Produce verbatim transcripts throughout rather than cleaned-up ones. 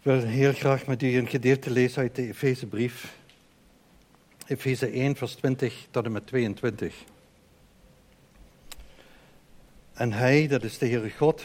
Ik wil heel graag met u een gedeelte lezen uit de Efezebrief. Efeze één, vers twintig tot en met tweeëntwintig. En hij, dat is de Heere God,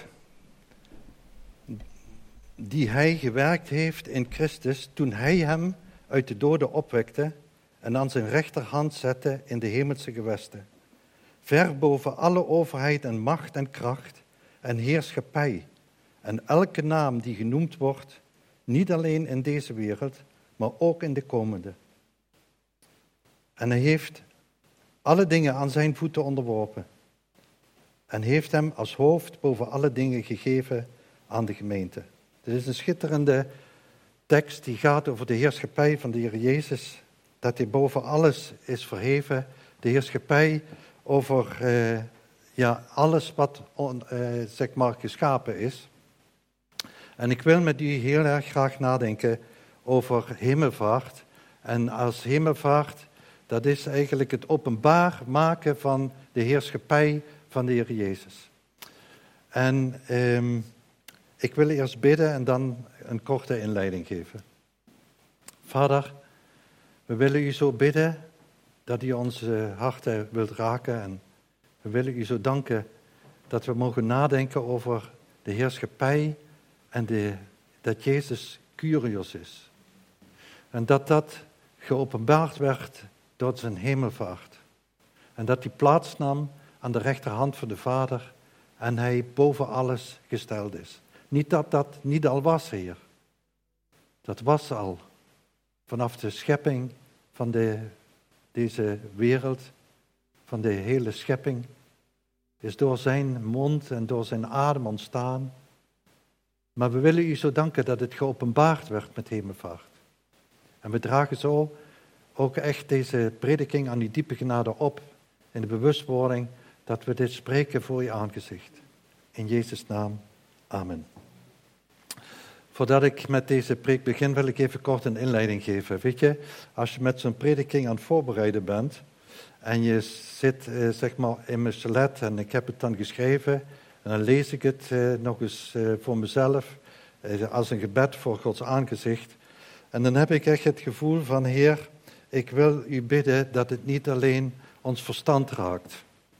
die hij gewerkt heeft in Christus, toen hij hem uit de doden opwekte en aan zijn rechterhand zette in de hemelse gewesten. Ver boven alle overheid en macht en kracht en heerschappij en elke naam die genoemd wordt, niet alleen in deze wereld, maar ook in de komende. En hij heeft alle dingen aan zijn voeten onderworpen en heeft hem als hoofd boven alle dingen gegeven aan de gemeente. Dit is een schitterende tekst die gaat over de heerschappij van de Heer Jezus, dat hij boven alles is verheven, de heerschappij over uh, ja, alles wat on, uh, zeg maar geschapen is. En ik wil met u heel erg graag nadenken over hemelvaart. En als hemelvaart, dat is eigenlijk het openbaar maken van de heerschappij van de Heer Jezus. En um, ik wil eerst bidden en dan een korte inleiding geven. Vader, we willen u zo bidden dat u onze harten wilt raken. En we willen u zo danken dat we mogen nadenken over de heerschappij en de, dat Jezus Kyrios is. En dat dat geopenbaard werd door zijn hemelvaart. En dat hij plaatsnam aan de rechterhand van de Vader en hij boven alles gesteld is. Niet dat dat niet al was, Heer. Dat was al. Vanaf de schepping van de, deze wereld, van de hele schepping, is door zijn mond en door zijn adem ontstaan. Maar we willen u zo danken dat het geopenbaard werd met hemelvaart. En we dragen zo ook echt deze prediking aan uw diepe genade op, in de bewustwording dat we dit spreken voor uw aangezicht. In Jezus' naam, amen. Voordat ik met deze preek begin, wil ik even kort een inleiding geven. Weet je, als je met zo'n prediking aan het voorbereiden bent en je zit eh, zeg maar in mijn salet en ik heb het dan geschreven en dan lees ik het eh, nog eens eh, voor mezelf eh, als een gebed voor Gods aangezicht. En dan heb ik echt het gevoel van, Heer, ik wil u bidden dat het niet alleen ons verstand raakt.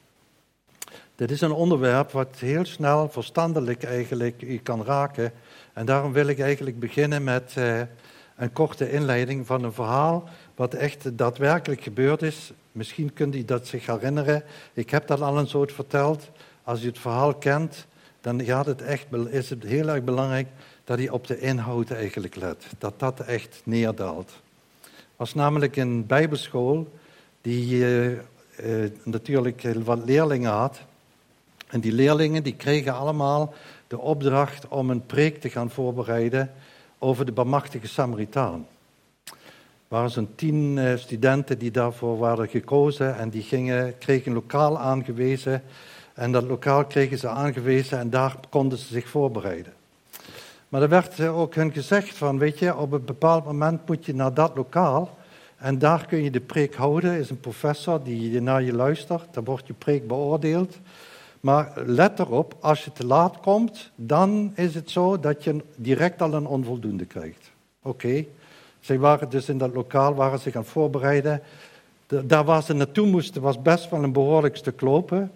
Dit is een onderwerp wat heel snel verstandelijk eigenlijk u kan raken. En daarom wil ik eigenlijk beginnen met uh, een korte inleiding van een verhaal wat echt daadwerkelijk gebeurd is. Misschien kunt u dat zich herinneren. Ik heb dat al eens ooit verteld. Als u het verhaal kent, dan gaat het echt, is het heel erg belangrijk dat u op de inhoud eigenlijk let. Dat dat echt neerdaalt. Het was namelijk een bijbelschool die uh, uh, natuurlijk heel wat leerlingen had. En die leerlingen die kregen allemaal de opdracht om een preek te gaan voorbereiden over de barmhartige Samaritaan. Er waren zo'n tien uh, studenten die daarvoor waren gekozen en die gingen, kregen een lokaal aangewezen. En dat lokaal kregen ze aangewezen en daar konden ze zich voorbereiden. Maar er werd ook hun gezegd van, weet je, op een bepaald moment moet je naar dat lokaal en daar kun je de preek houden. Er is een professor die naar je luistert, dan wordt je preek beoordeeld. Maar let erop, als je te laat komt, dan is het zo dat je direct al een onvoldoende krijgt. Oké, okay. Zij waren dus in dat lokaal, waren zich aan het voorbereiden. De, daar waar ze naartoe moesten was best wel een behoorlijk stuk lopen.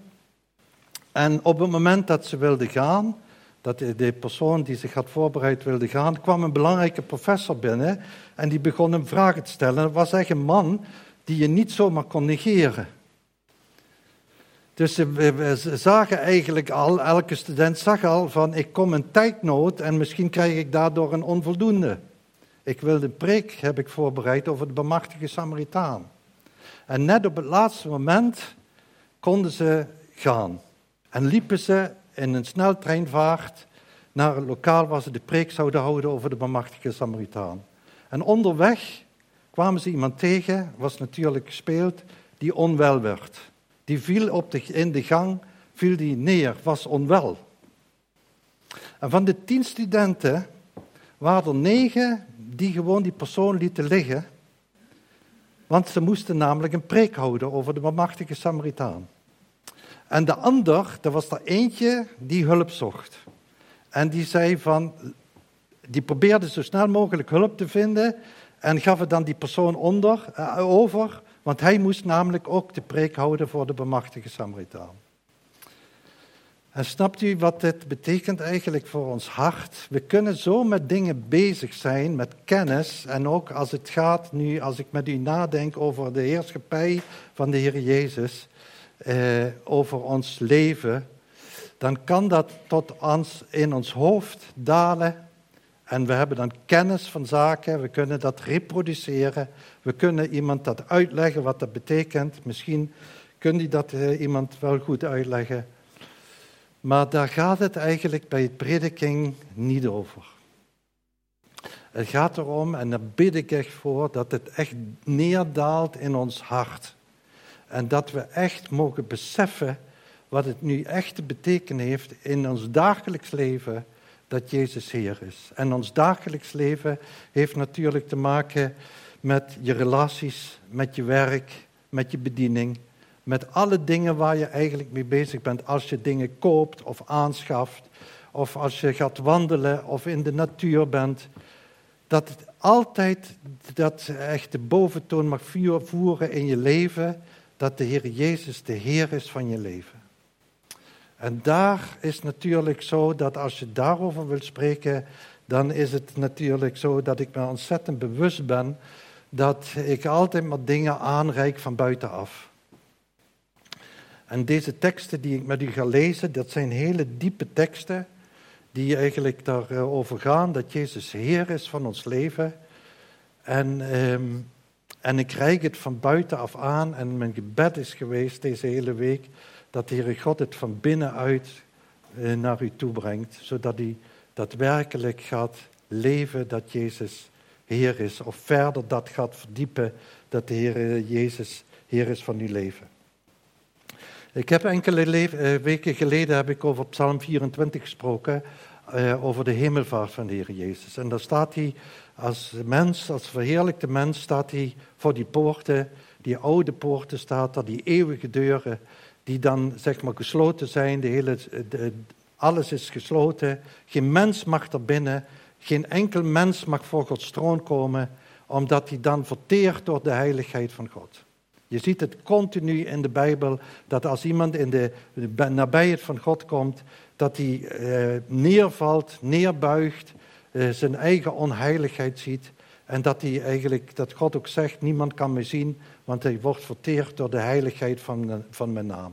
En op het moment dat ze wilden gaan, dat de, de persoon die zich had voorbereid wilde gaan, kwam een belangrijke professor binnen en die begon hem vragen te stellen. Het was echt een man die je niet zomaar kon negeren. Dus we zagen eigenlijk al, elke student zag al van, ik kom in tijdnood en misschien krijg ik daardoor een onvoldoende. Ik wil de preek, heb ik voorbereid, over de barmhartige Samaritaan. En net op het laatste moment konden ze gaan. En liepen ze in een sneltreinvaart naar het lokaal waar ze de preek zouden houden over de barmhartige Samaritaan. En onderweg kwamen ze iemand tegen, was natuurlijk gespeeld, die onwel werd. Die viel op de, in de gang, viel die neer, was onwel. En van de tien studenten waren er negen die gewoon die persoon lieten liggen. Want ze moesten namelijk een preek houden over de barmhartige Samaritaan. En de ander, er was er eentje die hulp zocht. En die zei van, die probeerde zo snel mogelijk hulp te vinden en gaf het dan die persoon onder, uh, over, want hij moest namelijk ook de preek houden voor de bemachtigde Samaritaan. En snapt u wat dit betekent eigenlijk voor ons hart? We kunnen zo met dingen bezig zijn, met kennis. En ook als het gaat nu, als ik met u nadenk over de heerschappij van de Heer Jezus, eh, over ons leven, dan kan dat tot ons in ons hoofd dalen. En we hebben dan kennis van zaken, we kunnen dat reproduceren. We kunnen iemand dat uitleggen wat dat betekent. Misschien kunt u dat eh, iemand wel goed uitleggen. Maar daar gaat het eigenlijk bij het prediking niet over. Het gaat erom, en daar bid ik echt voor, dat het echt neerdaalt in ons hart. En dat we echt mogen beseffen wat het nu echt te betekenen heeft in ons dagelijks leven, dat Jezus Heer is. En ons dagelijks leven heeft natuurlijk te maken met je relaties, met je werk, met je bediening. Met alle dingen waar je eigenlijk mee bezig bent. Als je dingen koopt of aanschaft. Of als je gaat wandelen of in de natuur bent. Dat het altijd dat echt de boventoon mag voeren in je leven. Dat de Heer Jezus de Heer is van je leven. En daar is natuurlijk zo dat als je daarover wilt spreken. Dan is het natuurlijk zo dat ik me ontzettend bewust ben. Dat ik altijd maar dingen aanreik van buitenaf. En deze teksten die ik met u ga lezen, dat zijn hele diepe teksten die eigenlijk daarover gaan, dat Jezus Heer is van ons leven. En, um, en ik reik het van buitenaf aan en mijn gebed is geweest deze hele week, dat de Heere God het van binnenuit uh, naar u toe brengt, zodat u daadwerkelijk gaat leven dat Jezus Heer is, of verder dat gaat verdiepen, dat de Heer Jezus Heer is van uw leven. Ik heb enkele le- uh, weken geleden heb ik over Psalm vierentwintig gesproken, uh, over de hemelvaart van de Heer Jezus. En daar staat hij als mens, als verheerlijkte mens, staat hij voor die poorten, die oude poorten staat er, die eeuwige deuren, die dan zeg maar gesloten zijn, de hele, de, alles is gesloten, geen mens mag er binnen, geen enkel mens mag voor Gods troon komen, omdat hij dan verteert door de heiligheid van God. Je ziet het continu in de Bijbel, dat als iemand in de, de nabijheid van God komt, dat hij eh, neervalt, neerbuigt, eh, zijn eigen onheiligheid ziet. En dat hij eigenlijk, dat God ook zegt, niemand kan me zien, want hij wordt verteerd door de heiligheid van, van mijn naam.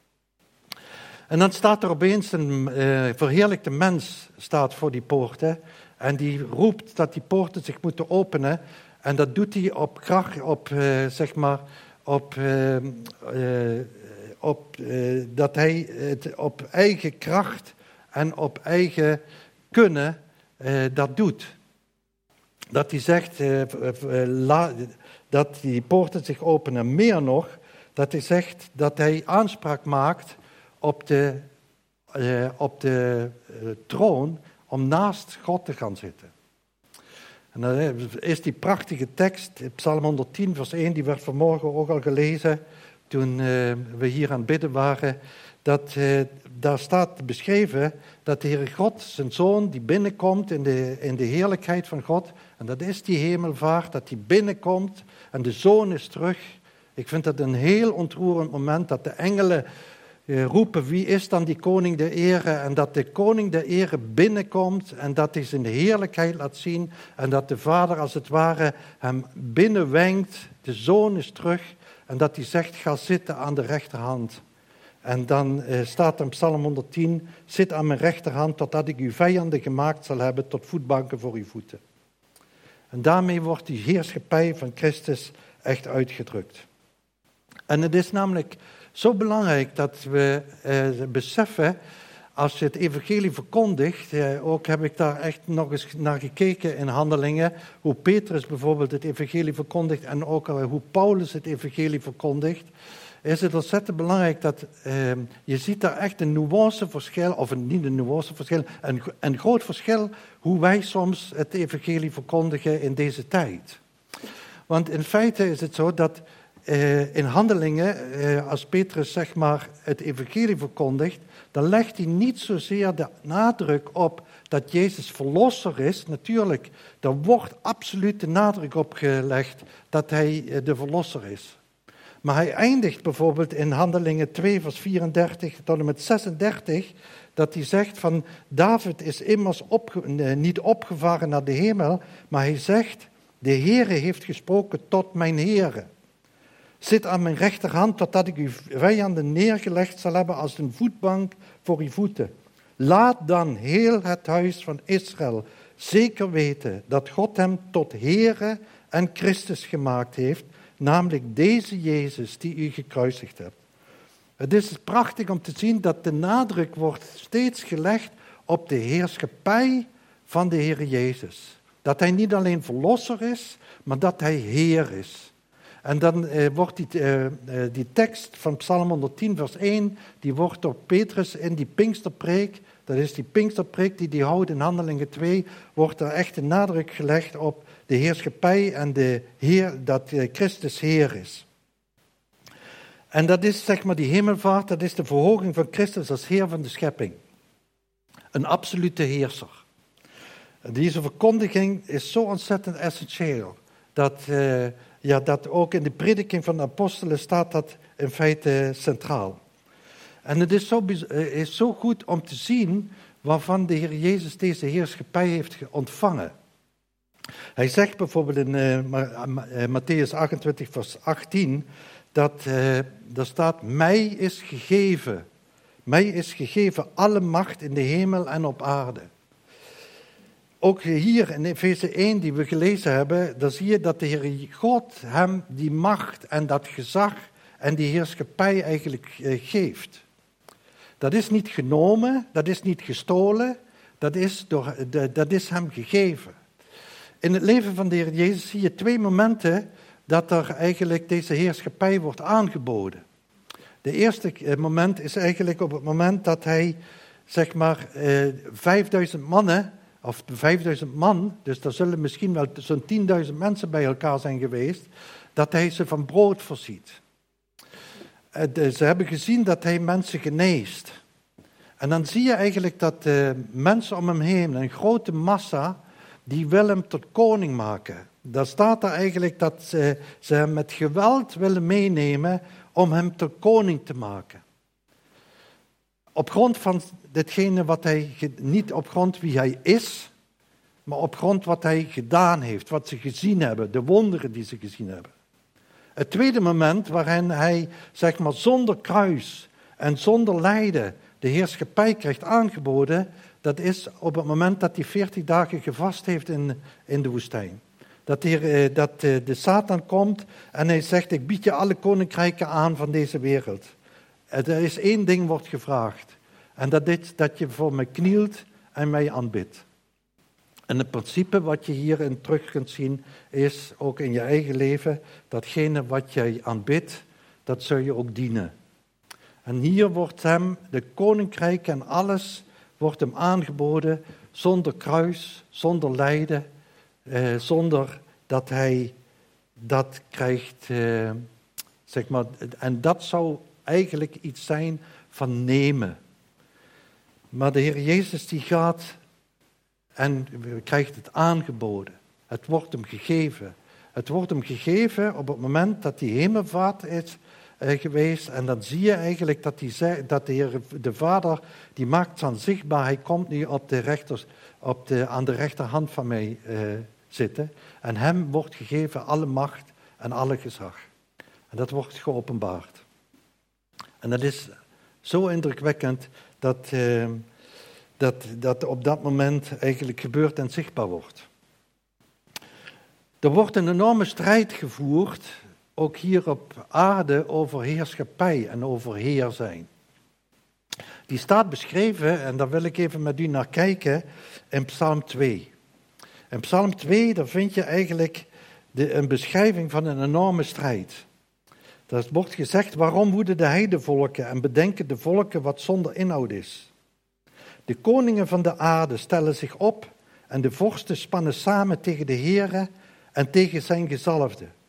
En dan staat er opeens een eh, verheerlijkte mens staat voor die poorten. En die roept dat die poorten zich moeten openen. En dat doet hij op kracht, op eh, zeg maar... Op, uh, uh, op, uh, dat hij het op eigen kracht en op eigen kunnen uh, dat doet. Dat hij zegt uh, uh, la, dat die poorten zich openen. Meer nog, dat hij zegt dat hij aanspraak maakt op de, uh, op de uh, troon om naast God te gaan zitten. En dan is die prachtige tekst, Psalm honderdtien vers één, die werd vanmorgen ook al gelezen toen uh, we hier aan het bidden waren. Dat, uh, daar staat beschreven dat de Heere God, zijn Zoon, die binnenkomt in de, in de heerlijkheid van God. En dat is die hemelvaart, dat hij binnenkomt en de Zoon is terug. Ik vind dat een heel ontroerend moment dat de engelen uh, roepen, wie is dan die koning der ere? En dat de koning der ere binnenkomt en dat hij zijn heerlijkheid laat zien. En dat de vader als het ware hem binnenwenkt, de Zoon is terug. En dat hij zegt, ga zitten aan de rechterhand. En dan uh, staat in Psalm honderdtien, zit aan mijn rechterhand totdat ik uw vijanden gemaakt zal hebben tot voetbanken voor uw voeten. En daarmee wordt die heerschappij van Christus echt uitgedrukt. En het is namelijk zo belangrijk dat we uh, beseffen, als je het evangelie verkondigt, uh, ook heb ik daar echt nog eens naar gekeken in Handelingen, hoe Petrus bijvoorbeeld het evangelie verkondigt en ook uh, hoe Paulus het evangelie verkondigt, is het ontzettend belangrijk dat uh, je ziet daar echt een nuanceverschil, of een, niet een nuanceverschil, een, een groot verschil hoe wij soms het evangelie verkondigen in deze tijd. Want in feite is het zo dat uh, in Handelingen, uh, als Petrus zeg maar het evangelie verkondigt, dan legt hij niet zozeer de nadruk op dat Jezus verlosser is. Natuurlijk, daar wordt absoluut de nadruk op gelegd dat hij uh, de verlosser is. Maar hij eindigt bijvoorbeeld in Handelingen twee vers vierendertig tot en met zesendertig... dat hij zegt van David is immers opge- niet opgevaren naar de hemel, maar hij zegt, de Heere heeft gesproken tot mijn Heere. Zit aan mijn rechterhand totdat ik uw vijanden neergelegd zal hebben als een voetbank voor uw voeten. Laat dan heel het huis van Israël zeker weten dat God hem tot Heere en Christus gemaakt heeft, namelijk deze Jezus die u gekruisigd hebt. Het is prachtig om te zien dat de nadruk wordt steeds gelegd op de heerschappij van de Heer Jezus. Dat hij niet alleen verlosser is, maar dat hij Heer is. En dan eh, wordt die, eh, die tekst van Psalm honderdtien vers één, die wordt door Petrus in die Pinksterpreek, dat is die Pinksterpreek die die houdt in Handelingen twee, wordt er echt een nadruk gelegd op de heerschappij en de Heer, dat eh, Christus Heer is. En dat is zeg maar die hemelvaart, dat is de verhoging van Christus als Heer van de schepping. Een absolute heerser. Deze verkondiging is zo ontzettend essentieel, dat, uh, ja, dat ook in de prediking van de apostelen staat dat in feite centraal. En het is zo, is zo goed om te zien waarvan de Heer Jezus deze heerschappij heeft ontvangen. Hij zegt bijvoorbeeld in uh, Matthäus achtentwintig vers achttien, dat uh, er staat, mij is gegeven, mij is gegeven alle macht in de hemel en op aarde. Ook hier in Efeze één die we gelezen hebben, dan zie je dat de Heer God hem die macht en dat gezag en die heerschappij eigenlijk uh, geeft. Dat is niet genomen, dat is niet gestolen, dat is, door, de, dat is hem gegeven. In het leven van de Heer Jezus zie je twee momenten dat er eigenlijk deze heerschappij wordt aangeboden. De eerste moment is eigenlijk op het moment dat hij, zeg maar, eh, vijfduizend mannen, of vijfduizend man, dus er zullen misschien wel zo'n tienduizend mensen bij elkaar zijn geweest, dat hij ze van brood voorziet. Eh, ze hebben gezien dat hij mensen geneest. En dan zie je eigenlijk dat eh, mensen om hem heen, een grote massa, die wil hem tot koning maken. Daar staat er eigenlijk dat ze, ze hem met geweld willen meenemen om hem tot koning te maken. Op grond van ditgene wat hij, niet op grond wie hij is, maar op grond wat hij gedaan heeft, wat ze gezien hebben, de wonderen die ze gezien hebben. Het tweede moment waarin hij, zeg maar, zonder kruis en zonder lijden de heerschappij krijgt aangeboden, dat is op het moment dat hij veertig dagen gevast heeft in, in de woestijn. Dat, de, dat de Satan komt en hij zegt, ik bied je alle koninkrijken aan van deze wereld. Er is één ding wordt gevraagd. En dat is dat je voor mij knielt en mij aanbidt. En het principe wat je hierin terug kunt zien, is ook in je eigen leven, datgene wat jij aanbidt, dat zul je ook dienen. En hier wordt hem, de koninkrijk en alles, wordt hem aangeboden zonder kruis, zonder lijden, eh, zonder dat hij dat krijgt, eh, zeg maar, en dat zou eigenlijk iets zijn van nemen. Maar de Heer Jezus die gaat en krijgt het aangeboden. Het wordt hem gegeven. Het wordt hem gegeven op het moment dat die hemelvaart is uh, geweest. En dan zie je eigenlijk dat, die, dat de Heer, de Vader, die maakt dan zichtbaar. Hij komt nu op de rechters, op de, aan de rechterhand van mij uh, zitten. En hem wordt gegeven alle macht en alle gezag. En dat wordt geopenbaard. En dat is zo indrukwekkend dat, uh, dat, dat op dat moment eigenlijk gebeurt en zichtbaar wordt. Er wordt een enorme strijd gevoerd, ook hier op aarde, over heerschappij en over heer zijn. Die staat beschreven, en daar wil ik even met u naar kijken, in Psalm twee. In Psalm twee, daar vind je eigenlijk de, een beschrijving van een enorme strijd. Er wordt gezegd, waarom woeden de heidevolken en bedenken de volken wat zonder inhoud is? De koningen van de aarde stellen zich op en de vorsten spannen samen tegen de Heere en tegen zijn gezalfde.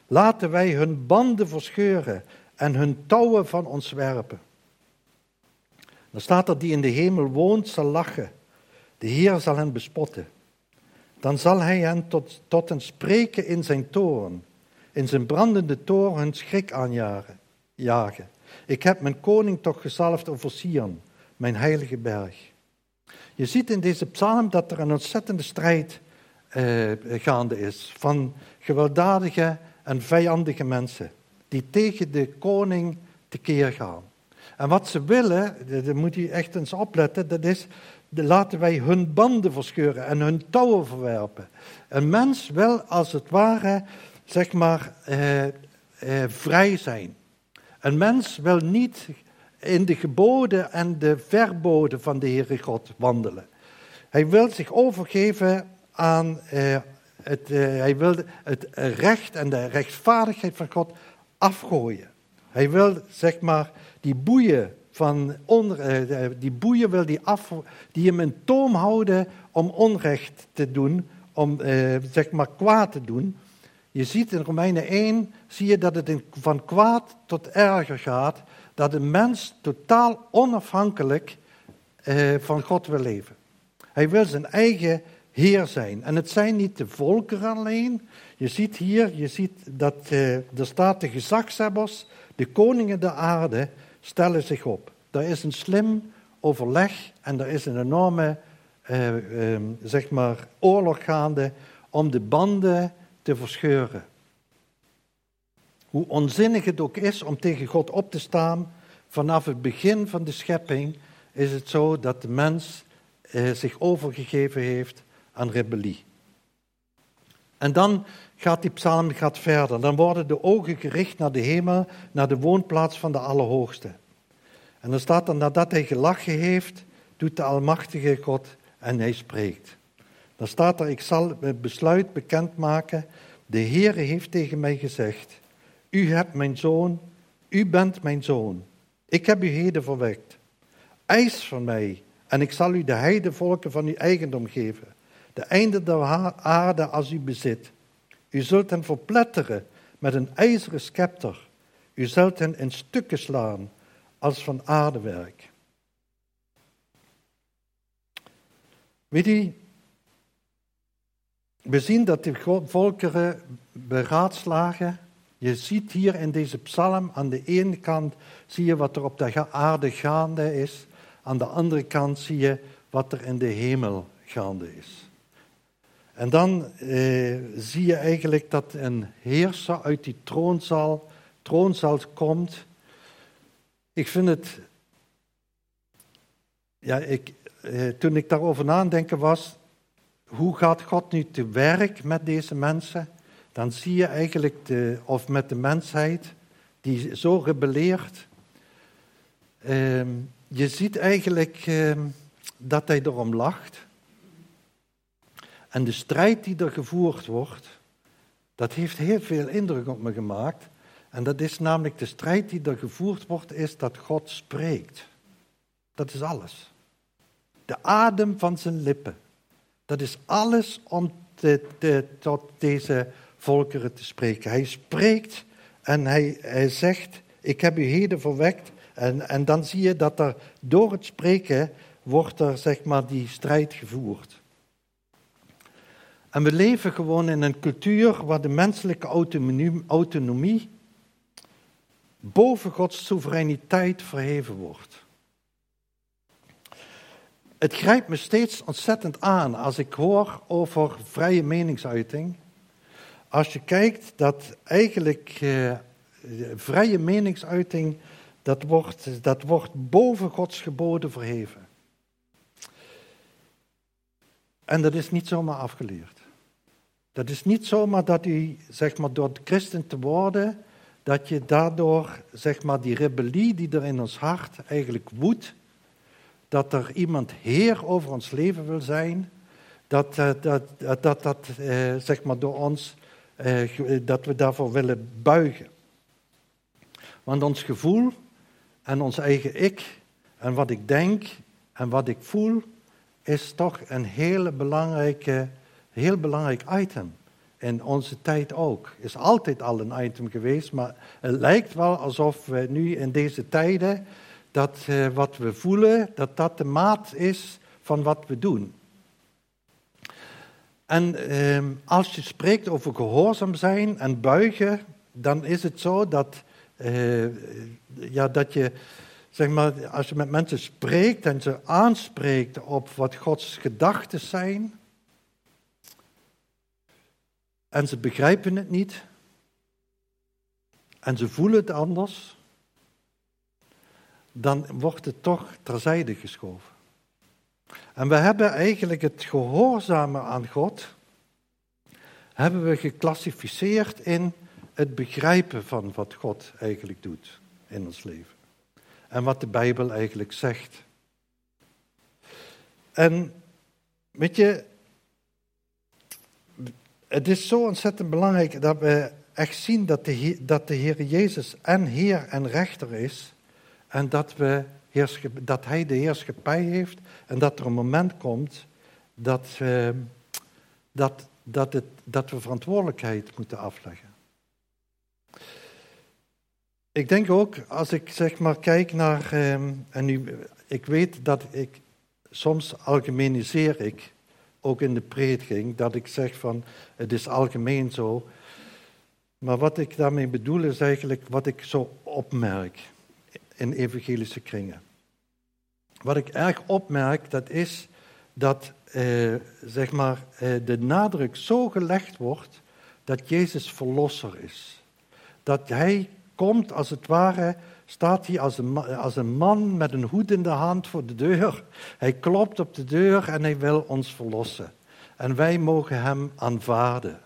Laten wij hun banden verscheuren en hun touwen van ons werpen. Dan staat er, die in de hemel woont, zal lachen. De Heer zal hen bespotten. Dan zal hij hen tot, tot een spreken in zijn toorn. In zijn brandende toorn hun schrik aanjagen. Jagen. Ik heb mijn koning toch gezalfd over Sion, mijn heilige berg. Je ziet in deze psalm dat er een ontzettende strijd eh, gaande is. Van gewelddadige en vijandige mensen. Die tegen de koning tekeer gaan. En wat ze willen, daar moet je echt eens opletten, dat is, laten wij hun banden verscheuren en hun touwen verwerpen. Een mens wil als het ware, zeg maar, eh, eh, vrij zijn. Een mens wil niet in de geboden en de verboden van de Heere God wandelen. Hij wil zich overgeven aan eh, het, eh, hij wil het recht en de rechtvaardigheid van God afgooien. Hij wil, zeg maar, die boeien van onder, eh, die boeien wil die af, die hem in toom houden om onrecht te doen, om eh, zeg maar kwaad te doen. Je ziet in Romeinen één, zie je dat het in, van kwaad tot erger gaat, dat een mens totaal onafhankelijk eh, van God wil leven. Hij wil zijn eigen Heer zijn. En het zijn niet de volkeren alleen. Je ziet hier, je ziet dat eh, er staat de gezagshebbers, de koningen der aarde, stellen zich op. Er is een slim overleg en er is een enorme eh, eh, zeg maar oorlog gaande om de banden te verscheuren. Hoe onzinnig het ook is om tegen God op te staan, vanaf het begin van de schepping is het zo dat de mens eh, zich overgegeven heeft aan rebellie. En dan gaat die psalm gaat verder. Dan worden de ogen gericht naar de hemel, naar de woonplaats van de Allerhoogste. En dan staat er, nadat hij gelachen heeft, doet de Almachtige God en hij spreekt. Dan staat er, ik zal het besluit bekendmaken. De Heere heeft tegen mij gezegd, u hebt mijn zoon, u bent mijn zoon. Ik heb u heden verwekt. Eis van mij en ik zal u de heidevolken van uw eigendom geven. De einde der aarde als u bezit. U zult hen verpletteren met een ijzeren scepter. U zult hen in stukken slaan als van aardewerk. Weet u, we zien dat de volkeren beraadslagen. Je ziet hier in deze psalm, aan de ene kant zie je wat er op de aarde gaande is. Aan de andere kant zie je wat er in de hemel gaande is. En dan eh, zie je eigenlijk dat een heerser uit die troonzaal, troonzaal komt. Ik vind het, ja, ik, eh, toen ik daarover nadenken was, hoe gaat God nu te werk met deze mensen? Dan zie je eigenlijk, de, of met de mensheid, die zo rebelleert. Eh, je ziet eigenlijk eh, dat hij erom lacht. En de strijd die er gevoerd wordt, dat heeft heel veel indruk op me gemaakt. En dat is namelijk de strijd die er gevoerd wordt, is dat God spreekt. Dat is alles. De adem van zijn lippen. Dat is alles om te, te, tot deze volkeren te spreken. Hij spreekt en hij, hij zegt, ik heb u heden verwekt. En, en dan zie je dat er door het spreken wordt er, zeg maar, die strijd gevoerd. En we leven gewoon in een cultuur waar de menselijke autonomie, autonomie boven Gods soevereiniteit verheven wordt. Het grijpt me steeds ontzettend aan als ik hoor over vrije meningsuiting. Als je kijkt dat eigenlijk eh, vrije meningsuiting, dat wordt, dat wordt boven Gods geboden verheven. En dat is niet zomaar afgeleerd. Dat is niet zomaar dat u, zeg maar, door christen te worden, dat je daardoor, zeg maar, die rebellie die er in ons hart eigenlijk woedt, dat er iemand heer over ons leven wil zijn, dat uh, dat, dat, dat, dat uh, zeg maar, door ons, uh, dat we daarvoor willen buigen. Want ons gevoel en ons eigen ik en wat ik denk en wat ik voel, is toch een hele belangrijke, heel belangrijk item In onze tijd ook. Is altijd al een item geweest, maar het lijkt wel alsof we nu in deze tijden, dat uh, wat we voelen, dat dat de maat is van wat we doen. En uh, als je spreekt over gehoorzaam zijn en buigen, dan is het zo dat, uh, ja, dat je, zeg maar, als je met mensen spreekt en ze aanspreekt op wat Gods gedachten zijn, en ze begrijpen het niet, en ze voelen het anders, dan wordt het toch terzijde geschoven. En we hebben eigenlijk het gehoorzamen aan God, hebben we geclassificeerd in het begrijpen van wat God eigenlijk doet in ons leven. En wat de Bijbel eigenlijk zegt. En weet je, het is zo ontzettend belangrijk dat we echt zien dat de, Heer, dat de Heer Jezus en Heer en Rechter is. En dat, we heerschap, dat Hij de heerschappij heeft. En dat er een moment komt dat, uh, dat, dat, het, dat we verantwoordelijkheid moeten afleggen. Ik denk ook, als ik zeg maar kijk naar, um, en nu, ik weet dat ik, soms algemeniseer ik, ook in de prediking, dat ik zeg van, het is algemeen zo. Maar wat ik daarmee bedoel is eigenlijk wat ik zo opmerk in evangelische kringen. Wat ik erg opmerk, dat is dat, uh, zeg maar, uh, de nadruk zo gelegd wordt, dat Jezus verlosser is. Dat Hij komt, als het ware, staat hij als een, als een man met een hoed in de hand voor de deur. Hij klopt op de deur en hij wil ons verlossen. En wij mogen hem aanvaarden.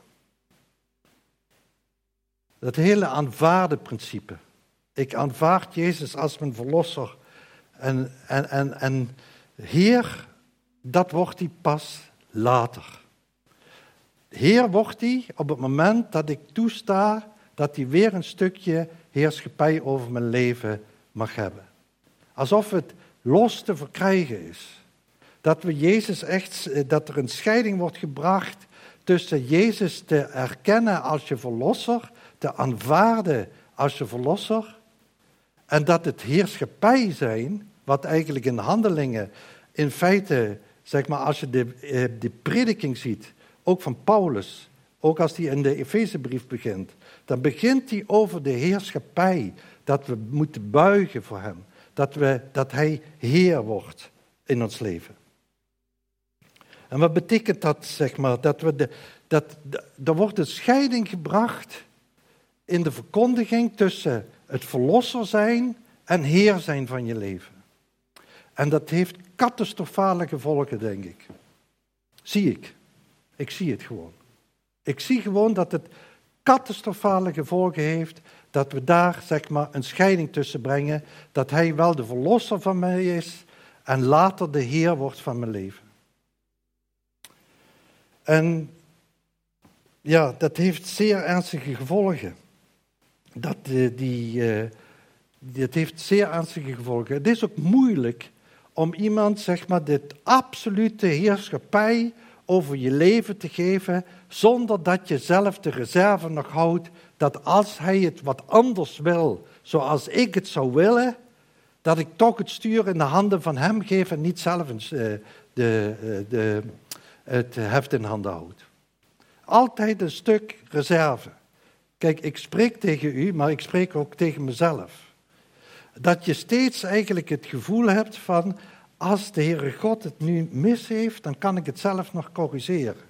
Dat hele aanvaarden principe. Ik aanvaard Jezus als mijn verlosser. En, en, en, en Heer, dat wordt hij pas later. Heer wordt hij op het moment dat ik toesta dat hij weer een stukje heerschappij over mijn leven mag hebben. Alsof het los te verkrijgen is. Dat we Jezus echt, dat er een scheiding wordt gebracht tussen Jezus te erkennen als je verlosser, te aanvaarden als je verlosser, en dat het heerschappij zijn, wat eigenlijk in Handelingen, in feite, zeg maar, als je de, de prediking ziet, ook van Paulus, ook als hij in de Efezebrief begint, dan begint hij over de heerschappij, dat we moeten buigen voor hem, dat, we, dat hij Heer wordt in ons leven. En wat betekent dat, zeg maar, dat we de, dat, de, er wordt een scheiding gebracht in de verkondiging tussen het verlosser zijn en Heer zijn van je leven. En dat heeft catastrofale gevolgen, denk ik. Zie ik. Ik zie het gewoon. Ik zie gewoon dat het catastrofale gevolgen heeft, dat we daar, zeg maar, een scheiding tussen brengen, dat Hij wel de verlosser van mij is en later de Heer wordt van mijn leven. En ja, dat heeft zeer ernstige gevolgen. Dat, uh, die, uh, dat heeft zeer ernstige gevolgen. Het is ook moeilijk om iemand, zeg maar, dit absolute heerschappij over je leven te geven, zonder dat je zelf de reserve nog houdt, dat als hij het wat anders wil, zoals ik het zou willen, dat ik toch het stuur in de handen van hem geef en niet zelf een, uh, de, uh, de, het heft in handen houdt. Altijd een stuk reserve. Kijk, ik spreek tegen u, maar ik spreek ook tegen mezelf. Dat je steeds eigenlijk het gevoel hebt van, als de Heere God het nu mis heeft, dan kan ik het zelf nog corrigeren.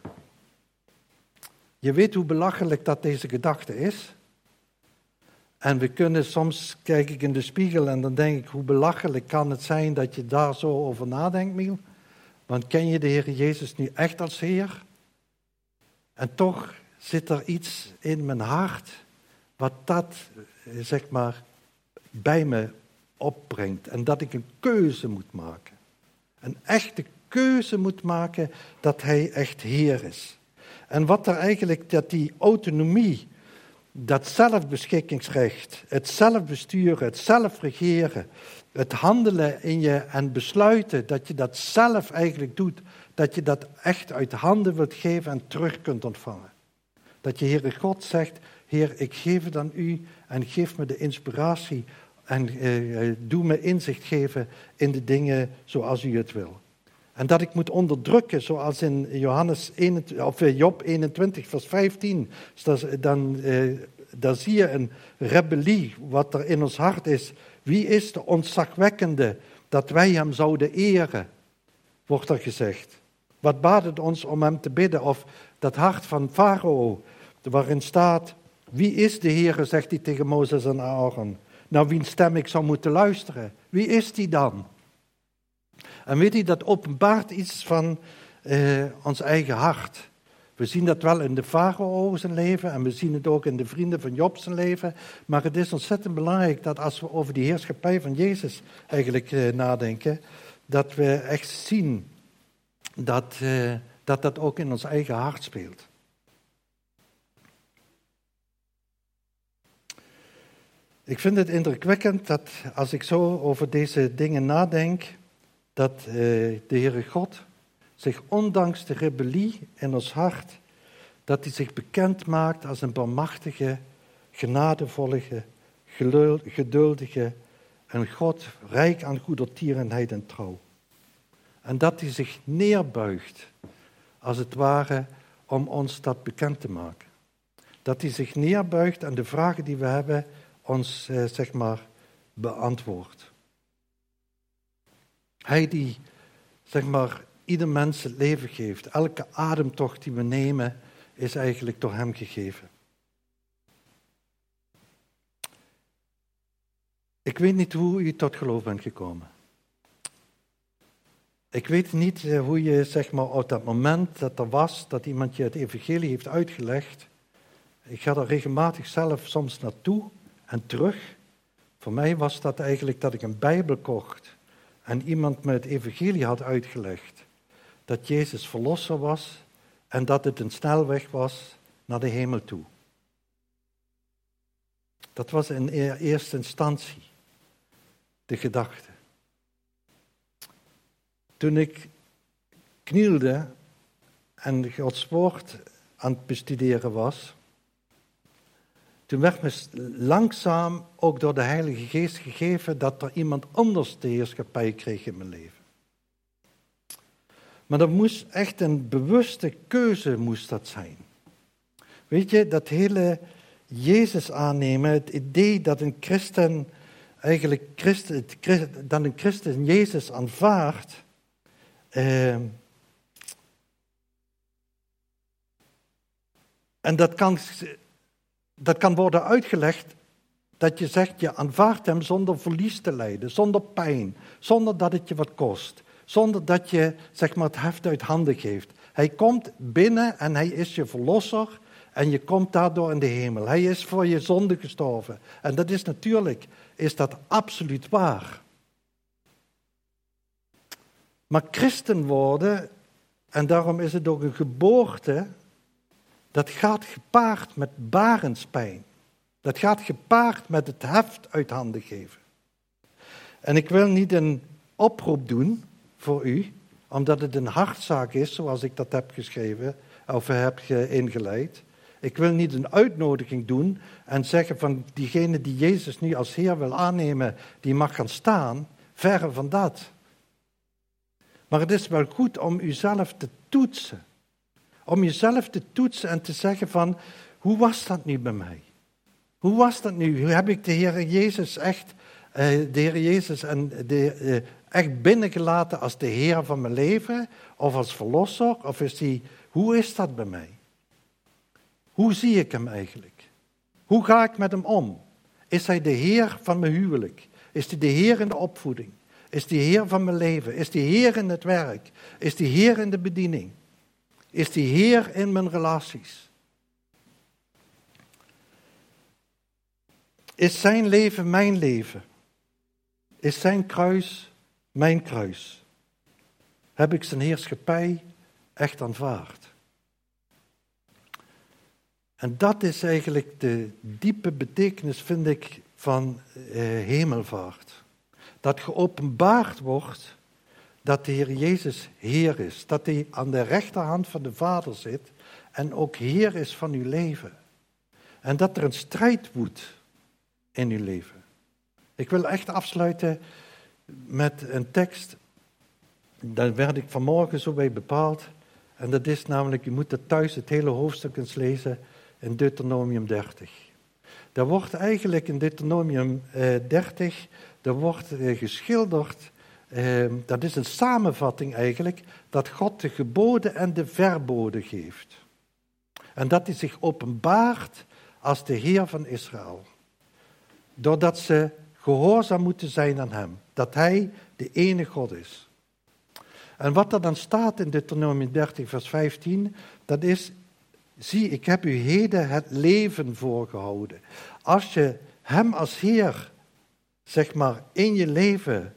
Je weet hoe belachelijk dat deze gedachte is. En we kunnen soms, kijk ik in de spiegel en dan denk ik, hoe belachelijk kan het zijn dat je daar zo over nadenkt, Miel? Want ken je de Heer Jezus nu echt als Heer? En toch zit er iets in mijn hart wat dat, zeg maar, bij me opbrengt. En dat ik een keuze moet maken. Een echte keuze moet maken dat Hij echt Heer is. En wat er eigenlijk, dat die autonomie, dat zelfbeschikkingsrecht, het zelfbesturen, het zelfregeren, het handelen in je en besluiten, dat je dat zelf eigenlijk doet, dat je dat echt uit handen wilt geven en terug kunt ontvangen. Dat je, Heere God, zegt, Heer, ik geef het aan u en geef me de inspiratie en uh, doe me inzicht geven in de dingen zoals u het wil. En dat ik moet onderdrukken, zoals in Johannes eenentwintig, of Job eenentwintig, vers vijftien. Dus dan, uh, dan zie je een rebellie, wat er in ons hart is. Wie is de ontzagwekkende dat wij hem zouden eren, wordt er gezegd. Wat baat het ons om hem te bidden? Of dat hart van Farao, waarin staat, wie is de Heere, zegt hij tegen Mozes en Aaron, naar wiens stem ik zou moeten luisteren. Wie is die dan? En weet je, dat openbaart iets van uh, ons eigen hart. We zien dat wel in de Farao zijn leven en we zien het ook in de vrienden van Job zijn leven. Maar het is ontzettend belangrijk dat als we over die heerschappij van Jezus eigenlijk uh, nadenken, dat we echt zien dat, uh, dat dat ook in ons eigen hart speelt. Ik vind het indrukwekkend dat als ik zo over deze dingen nadenk, dat uh, de Heere God zich ondanks de rebellie in ons hart, dat hij zich bekend maakt als een barmachtige, genadevolle, geduldige, een God rijk aan goedertierenheid en trouw. En dat hij zich neerbuigt, als het ware, om ons dat bekend te maken. Dat hij zich neerbuigt en de vragen die we hebben, ons, eh, zeg maar, beantwoordt. Hij die, zeg maar, ieder mens het leven geeft. Elke ademtocht die we nemen, is eigenlijk door hem gegeven. Ik weet niet hoe u tot geloof bent gekomen. Ik weet niet hoe je, zeg maar, op dat moment dat er was, dat iemand je het evangelie heeft uitgelegd. Ik ga er regelmatig zelf soms naartoe en terug. Voor mij was dat eigenlijk dat ik een Bijbel kocht en iemand me het evangelie had uitgelegd. Dat Jezus verlosser was en dat het een snelweg was naar de hemel toe. Dat was in eerste instantie de gedachte. Toen ik knielde en Gods woord aan het bestuderen was, toen werd me langzaam ook door de Heilige Geest gegeven dat er iemand anders de heerschappij kreeg in mijn leven. Maar dat moest echt een bewuste keuze moest dat zijn. Weet je, dat hele Jezus aannemen, het idee dat een christen eigenlijk Christen, dat een christen Jezus aanvaardt, eh, en dat kan, dat kan worden uitgelegd dat je zegt, je aanvaardt hem zonder verlies te lijden, zonder pijn, zonder dat het je wat kost. Zonder dat je, zeg maar, het heft uit handen geeft. Hij komt binnen en hij is je verlosser en je komt daardoor in de hemel. Hij is voor je zonde gestorven. En dat is natuurlijk, is dat absoluut waar. Maar christen worden, en daarom is het ook een geboorte, dat gaat gepaard met barenspijn. Dat gaat gepaard met het heft uit handen geven. En ik wil niet een oproep doen voor u, omdat het een hartzaak is, zoals ik dat heb geschreven, of heb ingeleid. Ik wil niet een uitnodiging doen en zeggen van diegene die Jezus nu als Heer wil aannemen, die mag gaan staan, verre van dat. Maar het is wel goed om uzelf te toetsen. Om jezelf te toetsen en te zeggen van, hoe was dat nu bij mij? Hoe was dat nu? Hoe heb ik de Heer Jezus echt, de Heer Jezus en de, echt binnengelaten als de Heer van mijn leven? Of als verlosser? Of is die, hoe is dat bij mij? Hoe zie ik hem eigenlijk? Hoe ga ik met hem om? Is hij de Heer van mijn huwelijk? Is hij de Heer in de opvoeding? Is hij de Heer van mijn leven? Is hij Heer in het werk? Is hij Heer in de bediening? Is hij Heer in mijn relaties? Is zijn leven mijn leven? Is zijn kruis mijn kruis? Heb ik zijn heerschappij echt aanvaard? En dat is eigenlijk de diepe betekenis, vind ik, van eh, hemelvaart. Dat geopenbaard wordt dat de Heer Jezus Heer is. Dat hij aan de rechterhand van de Vader zit en ook Heer is van uw leven. En dat er een strijd woedt in uw leven. Ik wil echt afsluiten met een tekst, daar werd ik vanmorgen zo bij bepaald. En dat is namelijk, je moet het thuis het hele hoofdstuk eens lezen in Deuteronomium dertig. Daar wordt eigenlijk in Deuteronomium eh, dertig, daar wordt eh, geschilderd, eh, dat is een samenvatting eigenlijk, dat God de geboden en de verboden geeft. En dat hij zich openbaart als de Heer van Israël. Doordat ze gehoorzaam moeten zijn aan hem. Dat hij de ene God is. En wat er dan staat in Deuteronomium dertig vers vijftien, dat is, zie, ik heb u heden het leven voorgehouden. Als je hem als Heer, zeg maar, in je leven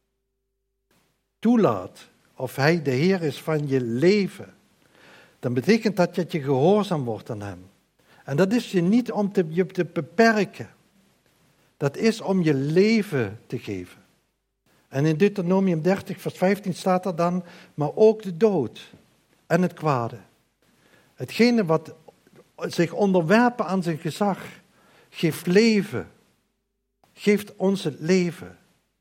toelaat, of hij de Heer is van je leven, dan betekent dat dat je gehoorzaam wordt aan hem. En dat is je niet om te, je te beperken. Dat is om je leven te geven. En in Deuteronomium dertig vers vijftien staat er dan, maar ook de dood en het kwade. Hetgene wat zich onderwerpen aan zijn gezag, geeft leven. Geeft ons het leven.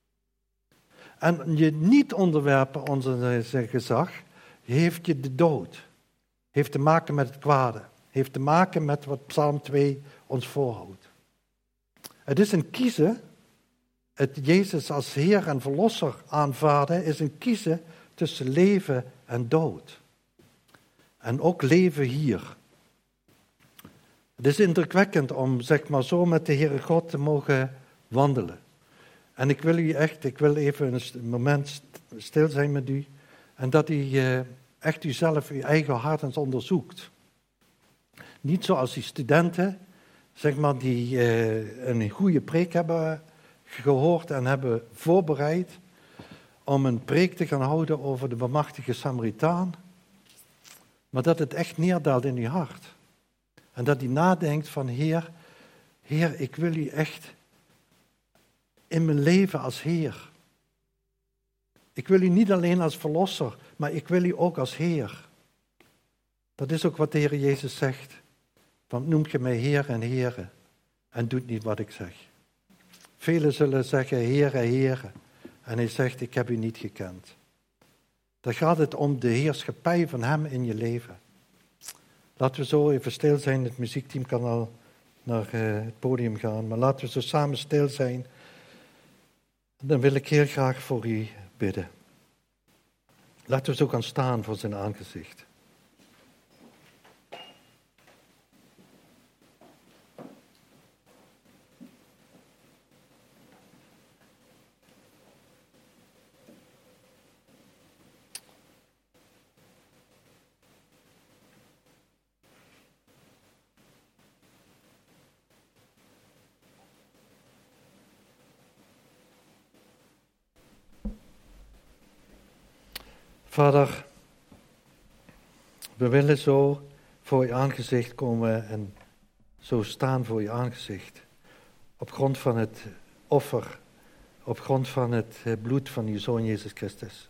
En je niet onderwerpen aan zijn gezag, heeft je de dood. Heeft te maken met het kwade. Heeft te maken met wat Psalm twee ons voorhoudt. Het is een kiezen, het Jezus als Heer en Verlosser aanvaarden, is een kiezen tussen leven en dood. En ook leven hier. Het is indrukwekkend om, zeg maar, zo met de Heere God te mogen wandelen. En ik wil u echt, ik wil even een moment stil zijn met u. En dat u uh, echt uzelf, uw eigen hart eens onderzoekt. Niet zoals die studenten, zeg maar, die uh, een goede preek hebben gehoord en hebben voorbereid om een preek te gaan houden over de barmhartige Samaritaan. Maar dat het echt neerdaalt in uw hart. En dat u nadenkt van, Heer, Heer, ik wil u echt in mijn leven als Heer. Ik wil u niet alleen als Verlosser, maar ik wil u ook als Heer. Dat is ook wat de Heer Jezus zegt. Want noemt je mij Heer en Heere en doet niet wat ik zeg. Velen zullen zeggen, Heere, Heere. En hij zegt, ik heb u niet gekend. Dan gaat het om de heerschappij van hem in je leven. Laten we zo even stil zijn. Het muziekteam kan al naar uh, het podium gaan. Maar laten we zo samen stil zijn. Dan wil ik heel graag voor u bidden. Laten we zo gaan staan voor zijn aangezicht. Vader, we willen zo voor uw aangezicht komen en zo staan voor uw aangezicht. Op grond van het offer, op grond van het bloed van uw Zoon Jezus Christus.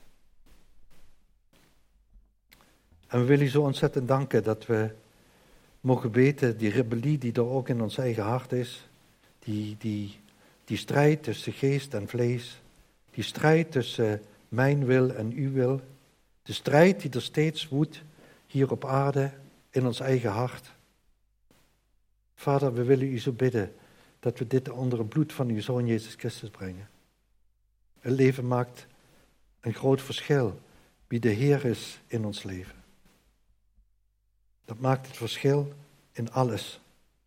En we willen u zo ontzettend danken dat we mogen weten, die rebellie die er ook in ons eigen hart is, die, die, die strijd tussen geest en vlees, die strijd tussen mijn wil en uw wil, de strijd die er steeds woedt hier op aarde, in ons eigen hart. Vader, we willen u zo bidden dat we dit onder het bloed van uw Zoon Jezus Christus brengen. Het leven maakt een groot verschil wie de Heer is in ons leven. Dat maakt het verschil in alles.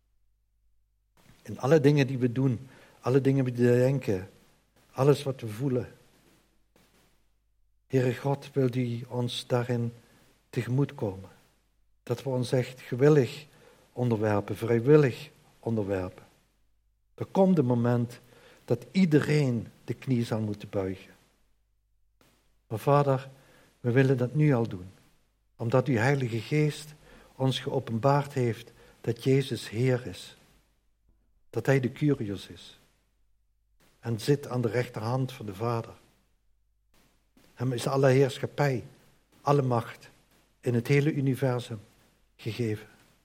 In alle dingen die we doen, alle dingen die we denken, alles wat we voelen. Heere God, wil u ons daarin tegemoetkomen. Dat we ons echt gewillig onderwerpen, vrijwillig onderwerpen. Er komt een moment dat iedereen de knie zal moeten buigen. Maar Vader, we willen dat nu al doen. Omdat uw Heilige Geest ons geopenbaard heeft dat Jezus Heer is. Dat Hij de Kyrios is. En zit aan de rechterhand van de Vader. Hem is alle heerschappij, alle macht in het hele universum, gegeven.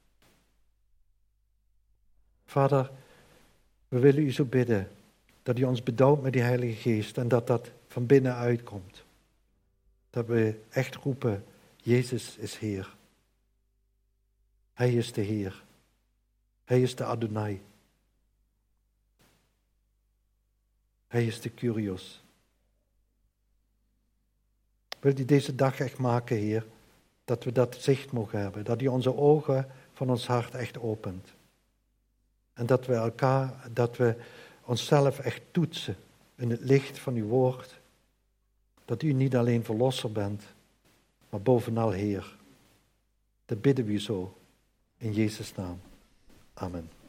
Vader, we willen u zo bidden dat u ons bedouwt met die Heilige Geest en dat dat van binnenuit komt. Dat we echt roepen, Jezus is Heer. Hij is de Heer. Hij is de Adonai. Hij is de Kyrios. Wil u deze dag echt maken, Heer, dat we dat zicht mogen hebben. Dat u onze ogen van ons hart echt opent. En dat we elkaar, dat we onszelf echt toetsen in het licht van uw woord. Dat u niet alleen verlosser bent, maar bovenal Heer. Dat bidden we u zo. In Jezus' naam. Amen.